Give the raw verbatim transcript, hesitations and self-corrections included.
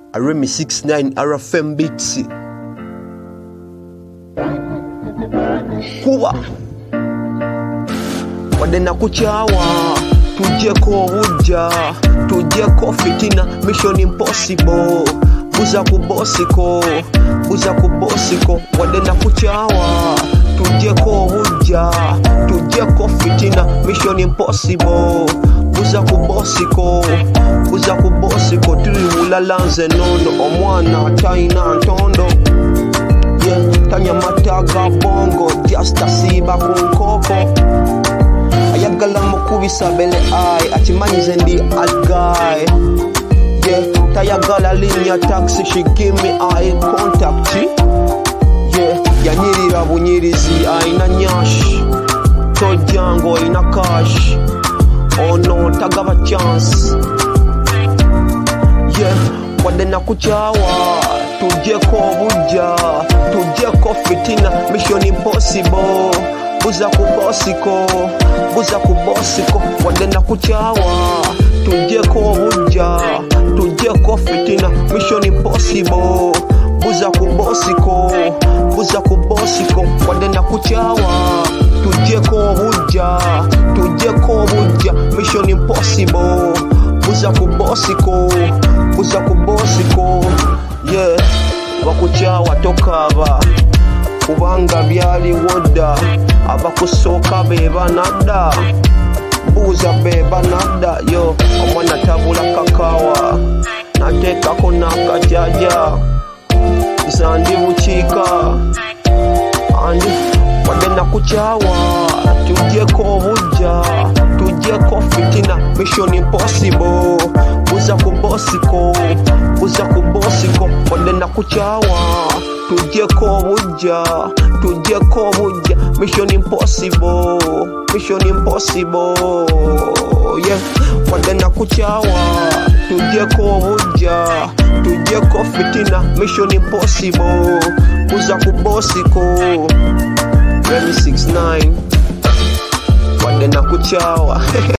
Remy six nine R F M Beats Kuba wadena kuchawa tujeko wuja tujeko fitina mission impossible buza kubosiko buza kubosiko wadena kuchawa tujeko wuja tujeko fitina mission impossible buza kubosiko buza kubosiko tuli ulalanze nono omwana taina ntondo yeah tanya mataga bongo just asiba kunkoko ayagala mukubisa bele ai achimanyize ndi ad guy yeah tayagala linya taxi she give me eye contact yeah yanyirira bunyirizi aina nyash tojango ina cash oh no tagaba chance yeah wadena kuchawa tujeko buja tujeko fitina mission impossible buza kubosiko buza kubosiko wadena kuchawa tujeko buja tujeko fitina mission impossible buza kubosiko buza kubosiko wadena kuchawa tujeko buja tujeko buja mission impossible buza kubosiko buza kubosiko yeah bakuchawa tokaba kubanga byali woda abakusoka beba nada buza beba nada yo omwana tabula kakawa nateka kona kajaja zandi buchika andi wadena kuchawa tujeko buja tujeko fitina mission impossible buza kubosiko buza kubosiko wadena kuchawa tujeko buja tujeko buja mission impossible mission impossible yeah wadena kuchawa tujeko buja tujeko fitina mission impossible buza kubosiko Remy six nine wadena kuchawa